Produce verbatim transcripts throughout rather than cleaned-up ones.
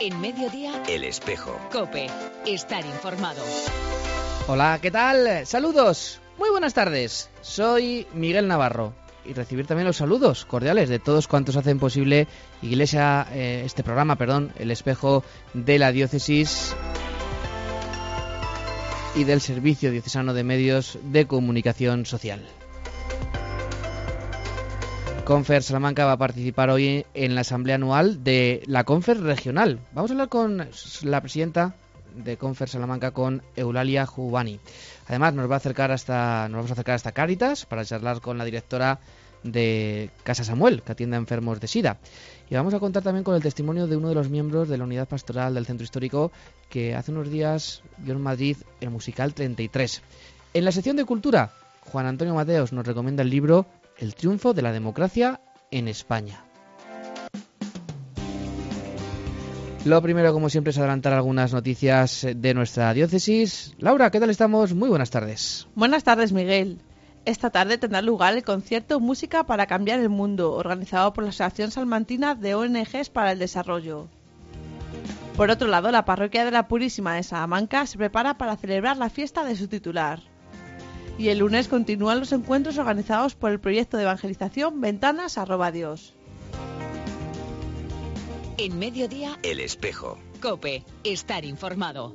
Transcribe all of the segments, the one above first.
En Mediodía, El Espejo. COPE. Estar informado. Hola, ¿qué tal? Saludos. Muy buenas tardes. Soy Miguel Navarro. Y recibir también los saludos cordiales de todos cuantos hacen posible Iglesia, eh, este programa, perdón, El Espejo de la Diócesis y del Servicio Diocesano de Medios de Comunicación Social. Confer Salamanca va a participar hoy en la asamblea anual de la Confer Regional. Vamos a hablar con la presidenta de Confer Salamanca, con Eulalia Jubani. Además nos va a acercar hasta nos vamos a acercar hasta Cáritas para charlar con la directora de Casa Samuel, que atiende a enfermos de SIDA. Y vamos a contar también con el testimonio de uno de los miembros de la unidad pastoral del Centro Histórico, que hace unos días vio en Madrid el musical treinta y tres. En la sección de cultura, Juan Antonio Mateos nos recomienda el libro El triunfo de la democracia en España. Lo primero, como siempre, es adelantar algunas noticias de nuestra diócesis. Laura, ¿qué tal estamos? Muy buenas tardes. Buenas tardes, Miguel. Esta tarde tendrá lugar el concierto Música para Cambiar el Mundo, organizado por la Asociación Salmantina de O N Ges para el Desarrollo. Por otro lado, la parroquia de la Purísima de Salamanca se prepara para celebrar la fiesta de su titular. Y el lunes continúan los encuentros organizados por el proyecto de evangelización Ventanas arroba Dios. En Mediodía, El Espejo. COPE. Estar informado.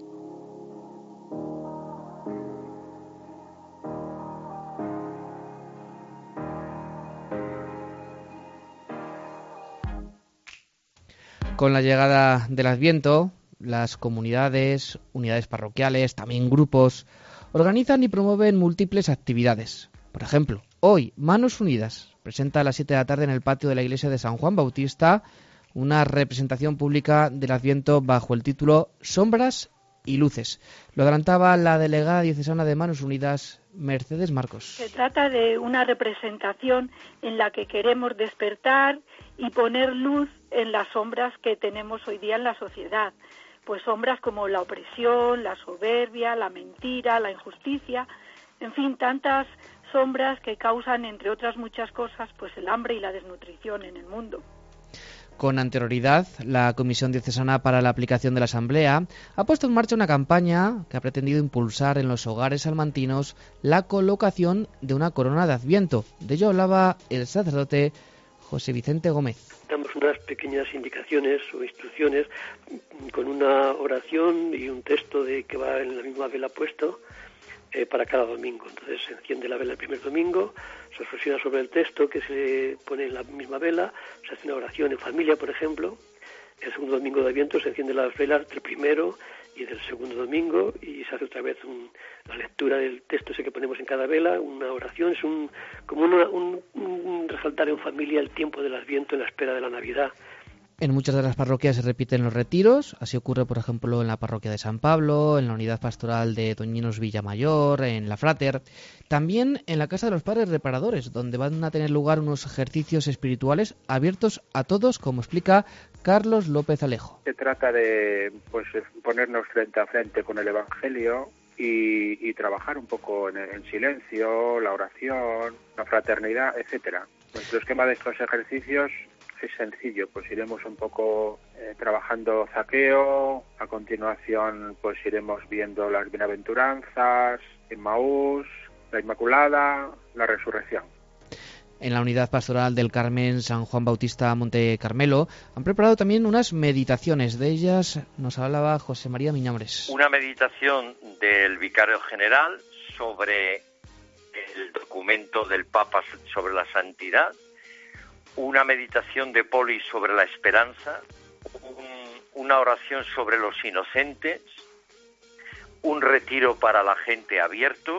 Con la llegada del Adviento, las comunidades, unidades parroquiales, también grupos, organizan y promueven múltiples actividades. Por ejemplo, hoy Manos Unidas presenta a las siete de la tarde en el patio de la iglesia de San Juan Bautista una representación pública del Adviento bajo el título Sombras y Luces. Lo adelantaba la delegada diocesana de Manos Unidas, Mercedes Marcos. Se trata de una representación en la que queremos despertar y poner luz en las sombras que tenemos hoy día en la sociedad. Pues sombras como la opresión, la soberbia, la mentira, la injusticia, en fin, tantas sombras que causan, entre otras muchas cosas, pues el hambre y la desnutrición en el mundo. Con anterioridad, la Comisión Diocesana para la Aplicación de la Asamblea ha puesto en marcha una campaña que ha pretendido impulsar en los hogares salmantinos la colocación de una corona de Adviento. De ello hablaba el sacerdote José Vicente Gómez. Damos unas pequeñas indicaciones o instrucciones con una oración y un texto de que va en la misma vela puesto eh, para cada domingo. Entonces se enciende la vela el primer domingo, se reflexiona sobre el texto que se pone en la misma vela, se hace una oración en familia, por ejemplo. El segundo domingo de Adviento se enciende las velas del primero y del segundo domingo y se hace otra vez un, la lectura del texto ese que ponemos en cada vela, una oración, es un como una, un, un resaltar en familia el tiempo del Adviento en la espera de la Navidad. En muchas de las parroquias se repiten los retiros, así ocurre por ejemplo en la parroquia de San Pablo, en la unidad pastoral de Doñinos Villamayor, en la Frater, también en la Casa de los Padres Reparadores, donde van a tener lugar unos ejercicios espirituales abiertos a todos, como explica Carlos López Alejo. Se trata de pues ponernos frente a frente con el Evangelio y, y trabajar un poco en, en silencio, la oración, la fraternidad, etcétera. Nuestro esquema de estos ejercicios es sencillo, pues iremos un poco eh, trabajando Zaqueo, a continuación pues iremos viendo las bienaventuranzas, Emmaús, la Inmaculada, la Resurrección. En la unidad pastoral del Carmen San Juan Bautista Monte Carmelo han preparado también unas meditaciones. De ellas nos hablaba José María Miñambres. Una meditación del Vicario General sobre el documento del Papa sobre la santidad, una meditación de Poli sobre la esperanza, un, una oración sobre los inocentes, un retiro para la gente abierto.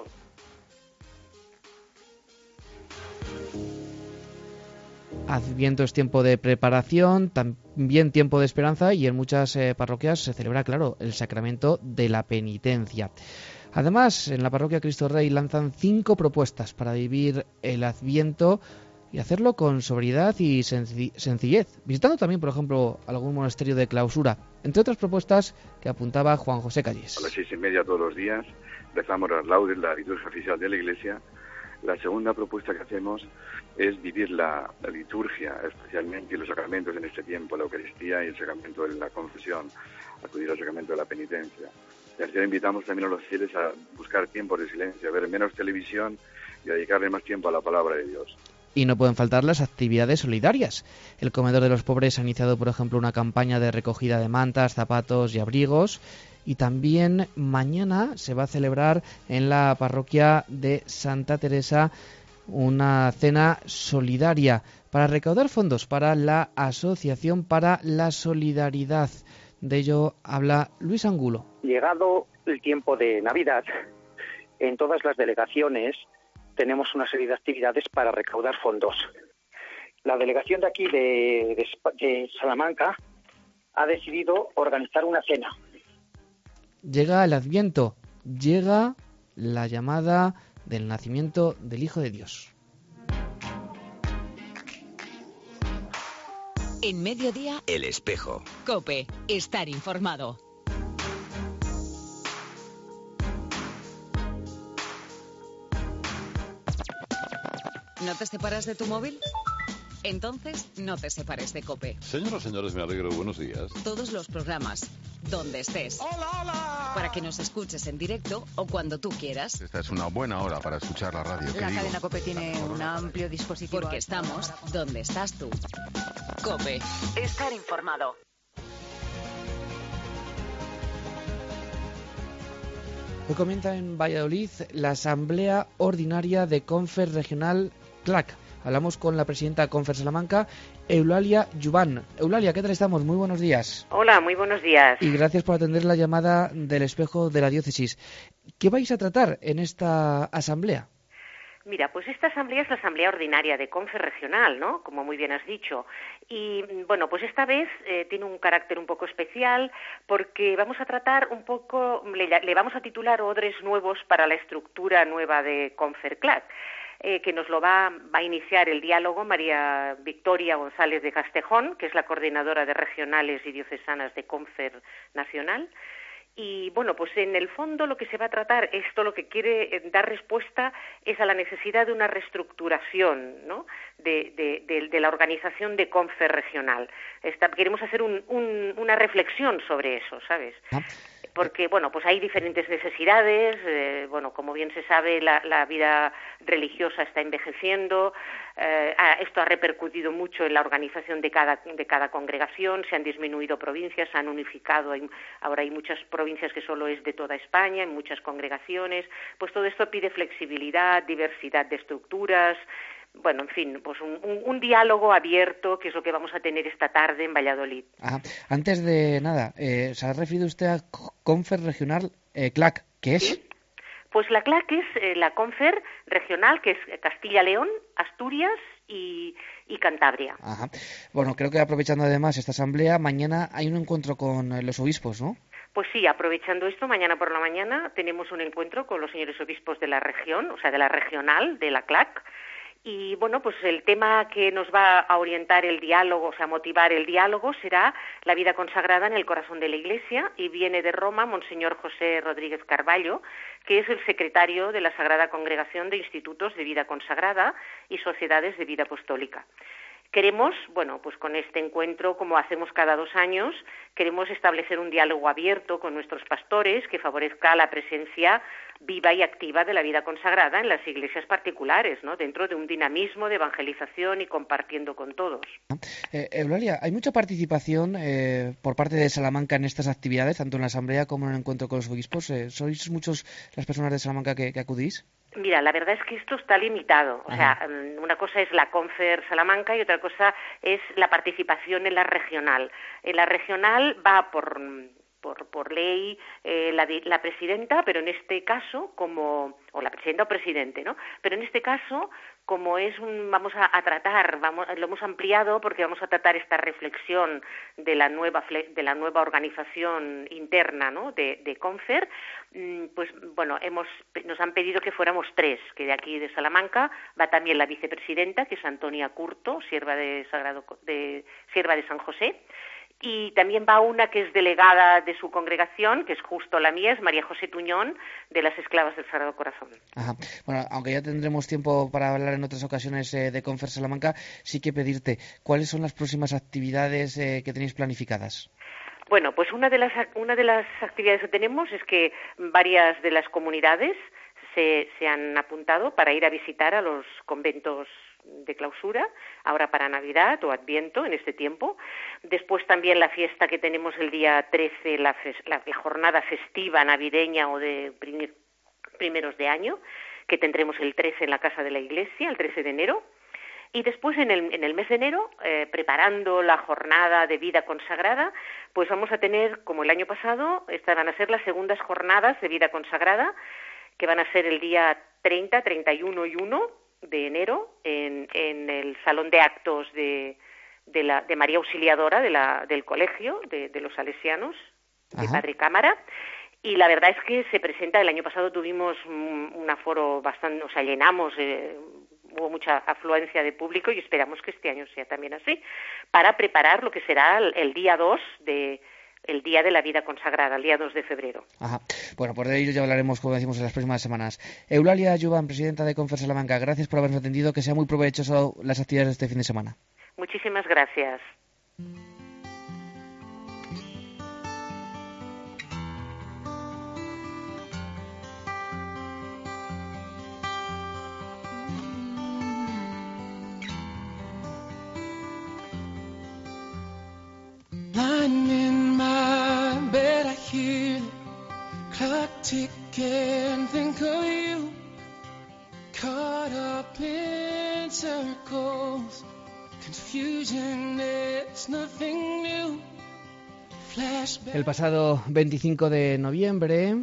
Adviento es tiempo de preparación, también tiempo de esperanza, y en muchas eh, parroquias se celebra, claro, el sacramento de la penitencia. Además, en la parroquia Cristo Rey lanzan cinco propuestas para vivir el Adviento y hacerlo con sobriedad y sencillez, visitando también, por ejemplo, algún monasterio de clausura, entre otras propuestas que apuntaba Juan José Calles. A las seis y media todos los días rezamos las laudes, la liturgia oficial de la Iglesia, La segunda propuesta que hacemos es vivir la, la liturgia, especialmente y los sacramentos en este tiempo, la Eucaristía y el sacramento de la confesión, acudir al sacramento de la penitencia. Tercero, invitamos también a los fieles a buscar tiempos de silencio, a ver menos televisión y a dedicarle más tiempo a la palabra de Dios. Y no pueden faltar las actividades solidarias. El Comedor de los Pobres ha iniciado, por ejemplo, una campaña de recogida de mantas, zapatos y abrigos. Y también mañana se va a celebrar en la parroquia de Santa Teresa una cena solidaria para recaudar fondos para la Asociación para la Solidaridad. De ello habla Luis Angulo. Llegado el tiempo de Navidad, en todas las delegaciones tenemos una serie de actividades para recaudar fondos. La delegación de aquí de, de, de Salamanca ha decidido organizar una cena. Llega el Adviento, llega la llamada del nacimiento del Hijo de Dios. En Mediodía, El Espejo. COPE, estar informado. ¿No te separas de tu móvil? Entonces, no te separes de COPE. Señoras, señores, me alegro. Buenos días. Todos los programas, donde estés. ¡Hola, hola! Para que nos escuches en directo o cuando tú quieras. Esta es una buena hora para escuchar la radio. La cadena COPE tiene un amplio dispositivo. Porque estamos donde estás tú. COPE, estar informado. Hoy comienza en Valladolid la Asamblea Ordinaria de Confer Regional C L A C. Hablamos con la presidenta de Confer Salamanca, Eulalia Jubán. Eulalia, ¿qué tal estamos? Muy buenos días. Hola, muy buenos días. Y gracias por atender la llamada del Espejo de la Diócesis. ¿Qué vais a tratar en esta asamblea? Mira, pues esta asamblea es la asamblea ordinaria de Confer Regional, ¿no? Como muy bien has dicho. Y, bueno, pues esta vez eh, tiene un carácter un poco especial porque vamos a tratar un poco, le, le vamos a titular Odres Nuevos para la estructura nueva de Confer C L A C. Eh, que nos lo va, va a iniciar el diálogo María Victoria González de Castejón, que es la coordinadora de regionales y diocesanas de Confer Nacional. Y bueno, pues en el fondo lo que se va a tratar, esto lo que quiere dar respuesta es a la necesidad de una reestructuración, ¿no?, de, de, de, de la organización de Confer regional. Esta, queremos hacer un, un, una reflexión sobre eso, ¿sabes? ¿No? Porque, bueno, pues hay diferentes necesidades, eh, bueno, como bien se sabe, la, la vida religiosa está envejeciendo, eh, esto ha repercutido mucho en la organización de cada, de cada congregación, se han disminuido provincias, se han unificado, hay, ahora hay muchas provincias que solo es de toda España, en muchas congregaciones, pues todo esto pide flexibilidad, diversidad de estructuras. Bueno, en fin, pues un, un, un diálogo abierto, que es lo que vamos a tener esta tarde en Valladolid. Ajá. Antes de nada, eh, ¿se ha referido usted a Confer Regional eh, C L A C? ¿Qué es? ¿Sí? Pues la C L A C es eh, la Confer Regional, que es Castilla-León, Asturias y, y Cantabria. Ajá. Bueno, creo que aprovechando además esta asamblea, mañana hay un encuentro con los obispos, ¿no? Pues sí, aprovechando esto, mañana por la mañana tenemos un encuentro con los señores obispos de la región, o sea, de la regional, de la C L A C. Y bueno, pues el tema que nos va a orientar el diálogo, o sea, motivar el diálogo, será la vida consagrada en el corazón de la Iglesia, y viene de Roma Monseñor José Rodríguez Carballo, que es el secretario de la Sagrada Congregación de Institutos de Vida Consagrada y Sociedades de Vida Apostólica. Queremos, bueno, pues con este encuentro, como hacemos cada dos años, queremos establecer un diálogo abierto con nuestros pastores que favorezca la presencia viva y activa de la vida consagrada en las iglesias particulares, ¿no?, dentro de un dinamismo de evangelización y compartiendo con todos. Eh, Eulalia, ¿hay mucha participación eh, por parte de Salamanca en estas actividades, tanto en la asamblea como en el encuentro con los obispos? Eh, ¿Sois muchos las personas de Salamanca que, que acudís? Mira, la verdad es que esto está limitado. O Ajá. sea, una cosa es la Confer Salamanca y otra cosa es la participación en la regional. En la regional va por... Por, por ley eh, la, la presidenta, pero en este caso como o la presidenta o presidente, ¿no? Pero en este caso, como es un, vamos a, a tratar, vamos, lo hemos ampliado porque vamos a tratar esta reflexión de la nueva de la nueva organización interna, ¿no?, de, de Confer. Pues bueno, hemos nos han pedido que fuéramos tres, que de aquí de Salamanca va también la vicepresidenta, que es Antonia Curto, sierva de Sagrado de sierva de San José. y también va una que es delegada de su congregación, que es justo la mía, es María José Tuñón, de las Esclavas del Sagrado Corazón. Ajá. Bueno, aunque ya tendremos tiempo para hablar en otras ocasiones eh, de Confer Salamanca, sí que pedirte, ¿cuáles son las próximas actividades eh, que tenéis planificadas? Bueno, pues una de las una de las actividades que tenemos es que varias de las comunidades se, se han apuntado para ir a visitar a los conventos de clausura, ahora para Navidad o Adviento, en este tiempo. Después también la fiesta que tenemos el día trece, la, fes, la, la jornada festiva navideña o de prim, primeros de año, que tendremos el trece en la Casa de la Iglesia, el trece de enero. Y después, en el, en el mes de enero, eh, preparando la jornada de vida consagrada, pues vamos a tener, como el año pasado, estas van a ser las segundas jornadas de vida consagrada, que van a ser el día treinta, treinta y uno y uno de enero, en, en el Salón de Actos de, de, la, de María Auxiliadora de la, del Colegio de, de los Salesianos, de Ajá. Padre Cámara. Y la verdad es que se presenta, el año pasado tuvimos un, un aforo bastante, o sea, llenamos... Eh, hubo mucha afluencia de público y esperamos que este año sea también así, para preparar lo que será el, el día dos de el día de la vida consagrada, el día dos de febrero. Ajá. Bueno, por ello ya hablaremos, como decimos, en las próximas semanas. Eulalia Jubán, presidenta de Confer Salamanca, gracias por habernos atendido, que sea muy provechoso las actividades de este fin de semana. Muchísimas gracias. Lying in my bed, I hear the clock tick and think of you. Caught up in circles, confusion is nothing new. Flashback. El pasado veinticinco de noviembre,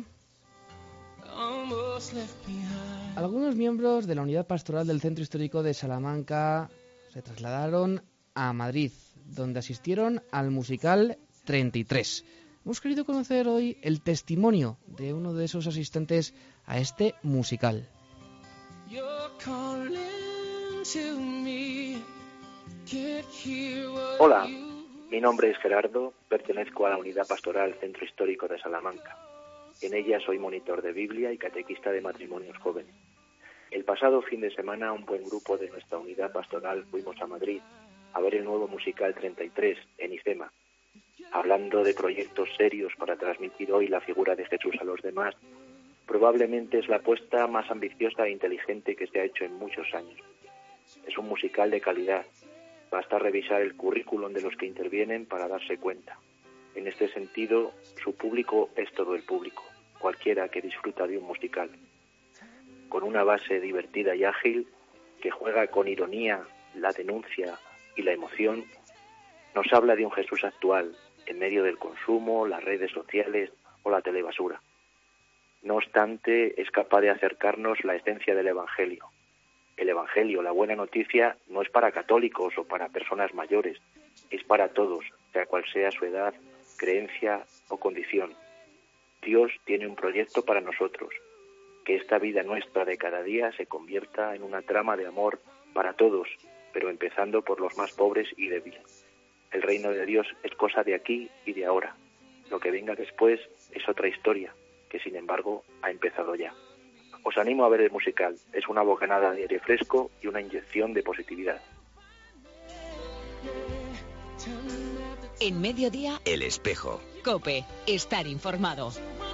algunos miembros de la unidad pastoral del Centro Histórico de Salamanca se trasladaron a Madrid, donde asistieron al musical treinta y tres. Hemos querido conocer hoy el testimonio de uno de esos asistentes a este musical. Hola, mi nombre es Gerardo, pertenezco a la unidad pastoral Centro Histórico de Salamanca. En ella soy monitor de Biblia y catequista de matrimonios jóvenes. El pasado fin de semana un buen grupo de nuestra unidad pastoral fuimos a Madrid a ver el nuevo musical treinta y tres en IFEMA. Hablando de proyectos serios para transmitir hoy la figura de Jesús a los demás, probablemente es la apuesta más ambiciosa e inteligente que se ha hecho en muchos años. Es un musical de calidad. Basta revisar el currículum de los que intervienen para darse cuenta. En este sentido, su público es todo el público, cualquiera que disfruta de un musical. Con una base divertida y ágil, que juega con ironía, la denuncia y la emoción, nos habla de un Jesús actual, en medio del consumo, las redes sociales o la telebasura. No obstante, es capaz de acercarnos la esencia del Evangelio. El Evangelio, la buena noticia, no es para católicos o para personas mayores, es para todos, sea cual sea su edad, creencia o condición. Dios tiene un proyecto para nosotros, que esta vida nuestra de cada día se convierta en una trama de amor para todos, pero empezando por los más pobres y débiles. El reino de Dios es cosa de aquí y de ahora. Lo que venga después es otra historia, que sin embargo ha empezado ya. Os animo a ver el musical. Es una bocanada de aire fresco y una inyección de positividad. En Mediodía, El Espejo. COPE. Estar informado.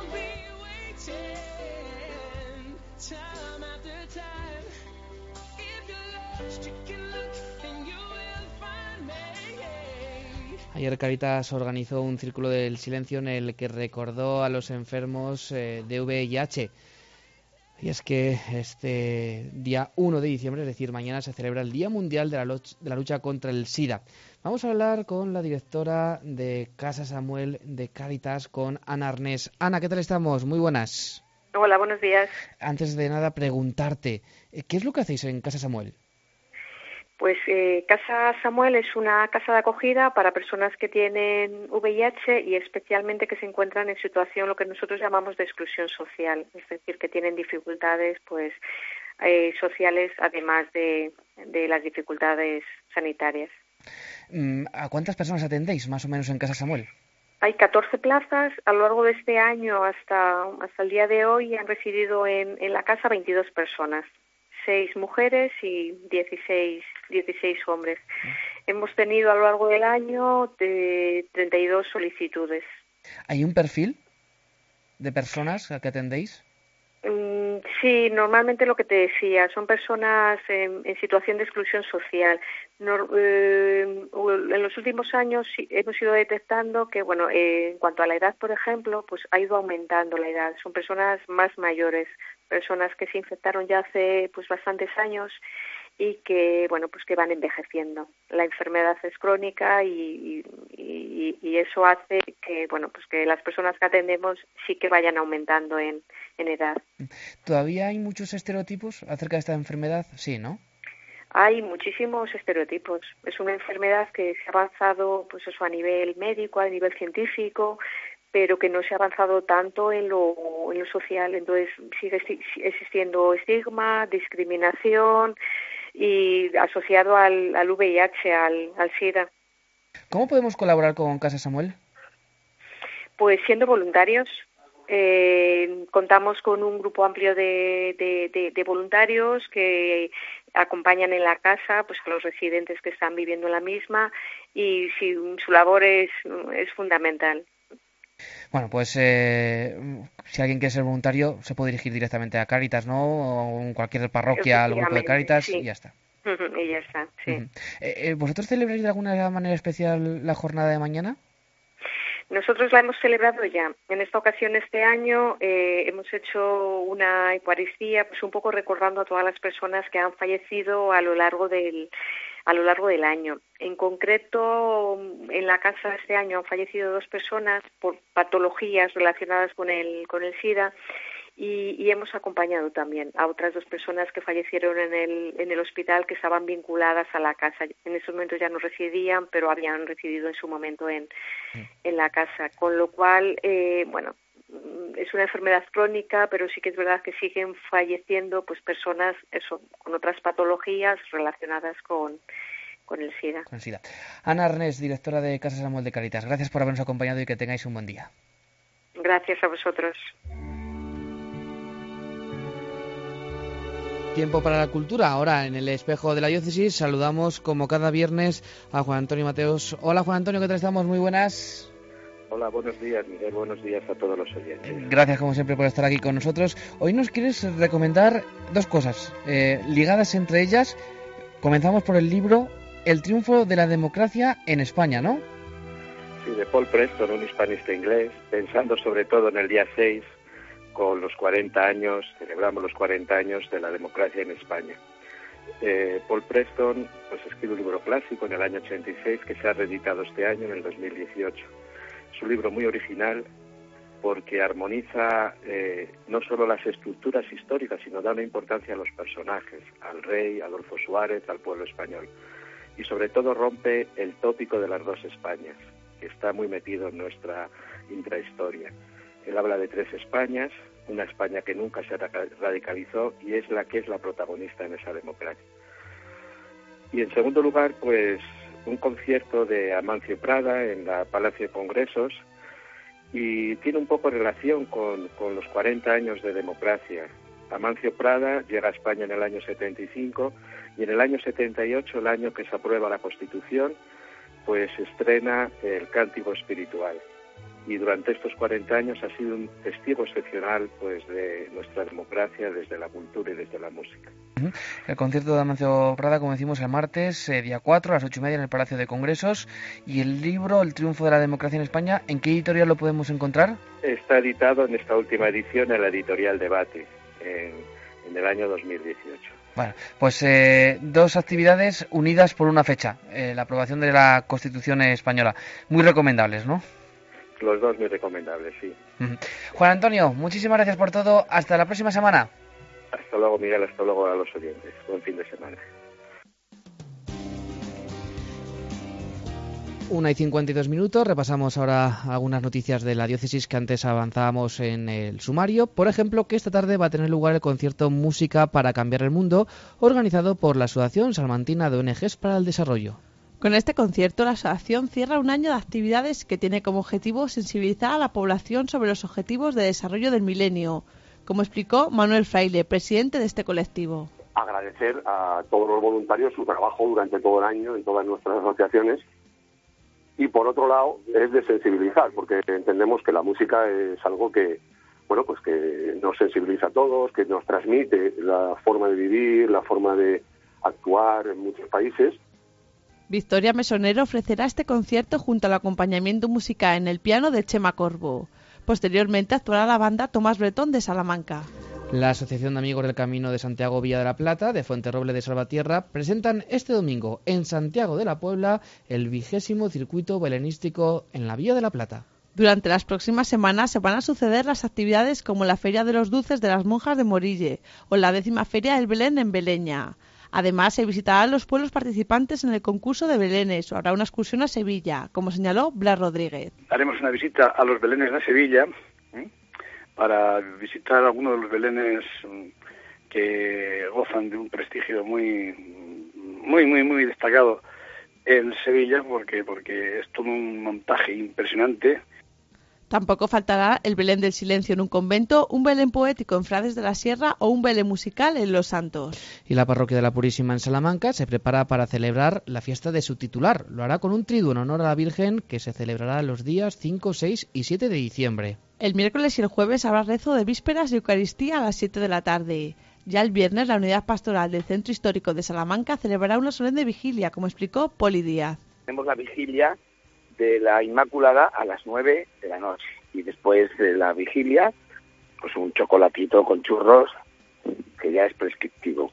Ayer Caritas organizó un círculo del silencio en el que recordó a los enfermos eh, de V I H. Y es que este día uno de diciembre, es decir, mañana, se celebra el Día Mundial de la, lucha, de la lucha contra el SIDA. Vamos a hablar con la directora de Casa Samuel de Caritas, con Ana Arnés. Ana, ¿qué tal estamos? Muy buenas. Hola, buenos días. Antes de nada, preguntarte, ¿qué es lo que hacéis en Casa Samuel? Pues eh, Casa Samuel es una casa de acogida para personas que tienen V I H y especialmente que se encuentran en situación, lo que nosotros llamamos de exclusión social, es decir, que tienen dificultades pues eh, sociales además de, de las dificultades sanitarias. ¿A cuántas personas atendéis más o menos en Casa Samuel? Hay catorce plazas. A lo largo de este año hasta, hasta el día de hoy han residido en, en la casa veintidós personas, seis mujeres y dieciséis, dieciséis hombres. Hemos tenido a lo largo del año de treinta y dos solicitudes. ¿Hay un perfil de personas a que atendéis? Mm, sí, normalmente lo que te decía, son personas en, en situación de exclusión social. No, eh, en los últimos años sí, hemos ido detectando que, bueno, eh, en cuanto a la edad, por ejemplo, pues ha ido aumentando la edad. Son personas más mayores, personas que se infectaron ya hace pues bastantes años y que, bueno, pues que van envejeciendo. La enfermedad es crónica y, y, y eso hace que, bueno, pues que las personas que atendemos sí que vayan aumentando en, en edad. ¿Todavía hay muchos estereotipos acerca de esta enfermedad? Sí, ¿no? Hay muchísimos estereotipos. Es una enfermedad que se ha avanzado, pues eso, a nivel médico, a nivel científico, pero que no se ha avanzado tanto en lo, en lo social. Entonces sigue existiendo estigma, discriminación y asociado al, al V I H, al, al SIDA. ¿Cómo podemos colaborar con Casa Samuel? Pues siendo voluntarios. Eh, contamos con un grupo amplio de, de, de, de voluntarios que acompañan en la casa pues a los residentes que están viviendo en la misma y si, su labor es, es fundamental. Bueno, pues eh, si alguien quiere ser voluntario se puede dirigir directamente a Cáritas, ¿no? O en cualquier parroquia al grupo de Cáritas sí. Y ya está. Uh-huh, y ya está, sí. Uh-huh. eh, ¿Vosotros celebráis de alguna manera especial la jornada de mañana? Nosotros la hemos celebrado ya. En esta ocasión, este año, eh, hemos hecho una Eucaristía, pues un poco recordando a todas las personas que han fallecido a lo largo del a lo largo del año. En concreto, en la casa este año han fallecido dos personas por patologías relacionadas con el con el SIDA y, y hemos acompañado también a otras dos personas que fallecieron en el en el hospital que estaban vinculadas a la casa. En ese momento ya no residían, pero habían residido en su momento en en la casa, con lo cual, eh, bueno, es una enfermedad crónica, pero sí que es verdad que siguen falleciendo pues personas eso con otras patologías relacionadas con, con el SIDA. Con el SIDA. Ana Arnés, directora de Casa Samuel de Cáritas, gracias por habernos acompañado y que tengáis un buen día. Gracias a vosotros. Tiempo para la cultura. Ahora en el espejo de la diócesis saludamos como cada viernes a Juan Antonio Mateos. Hola Juan Antonio, ¿qué tal estamos? Muy buenas. Hola, buenos días, Miguel. Buenos días a todos los oyentes. Gracias, como siempre, por estar aquí con nosotros. Hoy nos quieres recomendar dos cosas, eh, ligadas entre ellas. Comenzamos por el libro El triunfo de la democracia en España, ¿no? Sí, de Paul Preston, un hispanista inglés, pensando sobre todo en el día seis, con los cuarenta años, celebramos los cuarenta años de la democracia en España. Eh, Paul Preston pues, escribe un libro clásico en el año ochenta y seis que se ha reeditado este año, en el dos mil dieciocho. Es un libro muy original porque armoniza eh, no solo las estructuras históricas, sino da una importancia a los personajes, al rey, Adolfo Suárez, al pueblo español. Y sobre todo rompe el tópico de las dos Españas, que está muy metido en nuestra intrahistoria. Él habla de tres Españas, una España que nunca se radicalizó y es la que es la protagonista en esa democracia. Y en segundo lugar, pues un concierto de Amancio Prada en la Palacio de Congresos y tiene un poco relación con, con los cuarenta años de democracia. Amancio Prada llega a España en el año setenta y cinco y en el año setenta y ocho, el año que se aprueba la Constitución, pues se estrena el Cántico Espiritual. Y durante estos cuarenta años ha sido un testigo excepcional pues de nuestra democracia desde la cultura y desde la música. El concierto de Amancio Prada, como decimos, el martes, eh, día cuatro, a las ocho y media en el Palacio de Congresos. Y el libro, El triunfo de la democracia en España, ¿en qué editorial lo podemos encontrar? Está editado en esta última edición en la editorial Debate, en, en el año dos mil dieciocho. Bueno, pues eh, dos actividades unidas por una fecha, eh, la aprobación de la Constitución española. Muy recomendables, ¿no? Los dos muy recomendables, sí. Uh-huh. Juan Antonio, muchísimas gracias por todo. Hasta la próxima semana. Hasta luego, Miguel. Hasta luego a los oyentes. Buen fin de semana. Una y cincuenta y dos minutos. Repasamos ahora algunas noticias de la diócesis que antes avanzábamos en el sumario. Por ejemplo, que esta tarde va a tener lugar el concierto Música para Cambiar el Mundo, organizado por la Asociación Salmantina de O N Ges para el Desarrollo. Con este concierto, la asociación cierra un año de actividades que tiene como objetivo sensibilizar a la población sobre los objetivos de desarrollo del milenio, como explicó Manuel Fraile, presidente de este colectivo. Agradecer a todos los voluntarios su trabajo durante todo el año en todas nuestras asociaciones. Y por otro lado, es de sensibilizar, porque entendemos que la música es algo que, bueno, pues que nos sensibiliza a todos, que nos transmite la forma de vivir, la forma de actuar en muchos países. Victoria Mesonero ofrecerá este concierto junto al acompañamiento musical en el piano de Chema Corbo. Posteriormente actuará la banda Tomás Bretón de Salamanca. La Asociación de Amigos del Camino de Santiago Villa de la Plata, de Fuenterroble de Salvatierra, presentan este domingo en Santiago de la Puebla el vigésimo circuito belenístico en la Villa de la Plata. Durante las próximas semanas se van a suceder las actividades como la Feria de los Dulces de las Monjas de Morille o la décima Feria del Belén en Beleña. Además, se visitarán los pueblos participantes en el concurso de Belenes o habrá una excursión a Sevilla, como señaló Blas Rodríguez. Haremos una visita a los Belenes de Sevilla ¿eh? para visitar algunos de los Belenes que gozan de un prestigio muy, muy, muy, muy destacado en Sevilla, porque porque es todo un montaje impresionante. Tampoco faltará el Belén del Silencio en un convento, un Belén poético en Frades de la Sierra o un Belén musical en Los Santos. Y la parroquia de la Purísima en Salamanca se prepara para celebrar la fiesta de su titular. Lo hará con un triduo en honor a la Virgen que se celebrará los días cinco, seis y siete de diciembre. El miércoles y el jueves habrá rezo de vísperas y Eucaristía a las siete de la tarde. Ya el viernes la unidad pastoral del Centro Histórico de Salamanca celebrará una solemne vigilia, como explicó Poli Díaz. Tenemos la vigilia de la Inmaculada a las nueve de la noche y después de la vigilia pues un chocolatito con churros que ya es prescriptivo.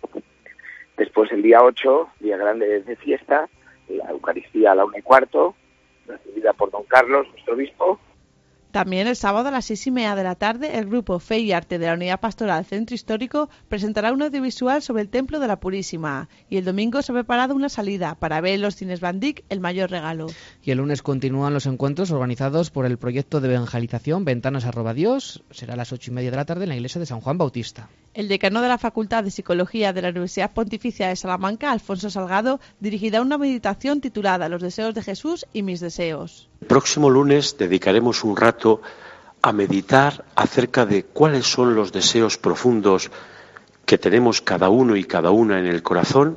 Después el día ocho, día grande de fiesta, la Eucaristía a la una y cuarto, recibida por don Carlos, nuestro obispo. También el sábado a las seis y media de la tarde, el grupo Fe y Arte de la Unidad Pastoral Centro Histórico presentará un audiovisual sobre el Templo de la Purísima. Y el domingo se ha preparado una salida para ver en los cines Van Dyck El Mayor Regalo. Y el lunes continúan los encuentros organizados por el proyecto de evangelización Ventanas arroba Dios. Será a las ocho y media de la tarde en la iglesia de San Juan Bautista. El decano de la Facultad de Psicología de la Universidad Pontificia de Salamanca, Alfonso Salgado, dirigirá una meditación titulada Los deseos de Jesús y mis deseos. El próximo lunes dedicaremos un rato a meditar acerca de cuáles son los deseos profundos que tenemos cada uno y cada una en el corazón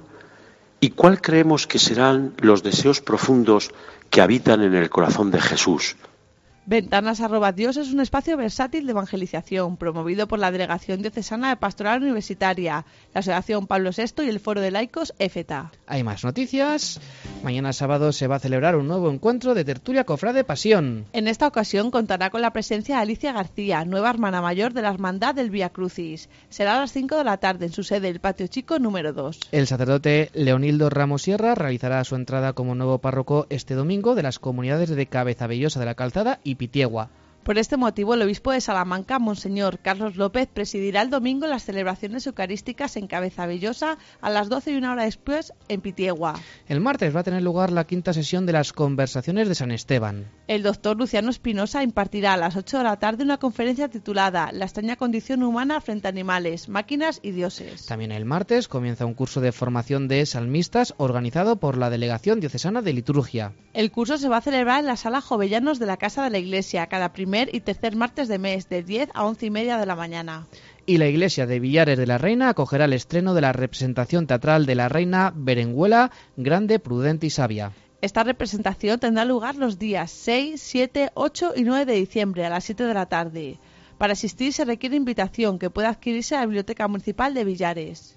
y cuál creemos que serán los deseos profundos que habitan en el corazón de Jesús. Ventanas arroba Dios es un espacio versátil de evangelización promovido por la Delegación Diocesana de Pastoral Universitaria, la Asociación Pablo sexto y el Foro de Laicos EFETA. Hay más noticias. Mañana sábado se va a celebrar un nuevo encuentro de tertulia cofrade Pasión. En esta ocasión contará con la presencia de Alicia García, nueva hermana mayor de la Hermandad del Vía Crucis. Será a las cinco de la tarde en su sede, el Patio Chico número dos. El sacerdote Leonildo Ramos Sierra realizará su entrada como nuevo párroco este domingo de las comunidades de Cabezabellosa de la Calzada y Pitiegua. Por este motivo, el obispo de Salamanca, Monseñor Carlos López, presidirá el domingo las celebraciones eucarísticas en Cabezabellosa a las doce y una hora después en Pitiegua. El martes va a tener lugar la quinta sesión de las conversaciones de San Esteban. El doctor Luciano Espinosa impartirá a las ocho de la tarde una conferencia titulada La extraña condición humana frente a animales, máquinas y dioses. También el martes comienza un curso de formación de salmistas organizado por la Delegación Diocesana de Liturgia. El curso se va a celebrar en la Sala Jovellanos de la Casa de la Iglesia cada primer y tercer martes de mes, de diez a once y media de la mañana. Y la iglesia de Villares de la Reina acogerá el estreno de la representación teatral de la Reina Berenguela, Grande, Prudente y Sabia. Esta representación tendrá lugar los días seis, siete, ocho y nueve de diciembre a las siete de la tarde. Para asistir se requiere invitación que puede adquirirse en la Biblioteca Municipal de Villares.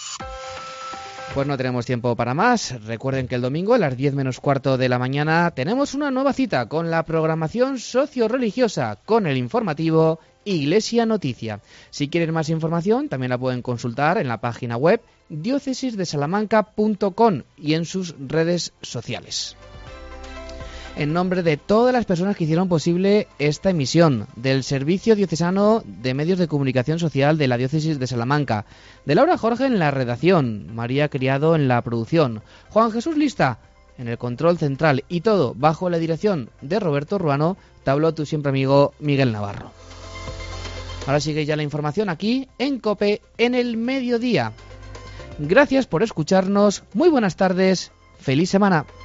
Pues no tenemos tiempo para más. Recuerden que el domingo a las diez menos cuarto de la mañana tenemos una nueva cita con la programación socio-religiosa, con el informativo Iglesia Noticia. Si quieren más información, también la pueden consultar en la página web diócesis de salamanca punto com y en sus redes sociales. En nombre de todas las personas que hicieron posible esta emisión, del Servicio Diocesano de Medios de Comunicación Social de la Diócesis de Salamanca, de Laura Jorge en la redacción, María Criado en la producción, Juan Jesús Lista en el control central y todo bajo la dirección de Roberto Ruano, te habló tu siempre amigo Miguel Navarro. Ahora sigue ya la información aquí en COPE en el mediodía. Gracias por escucharnos, muy buenas tardes, ¡Feliz semana!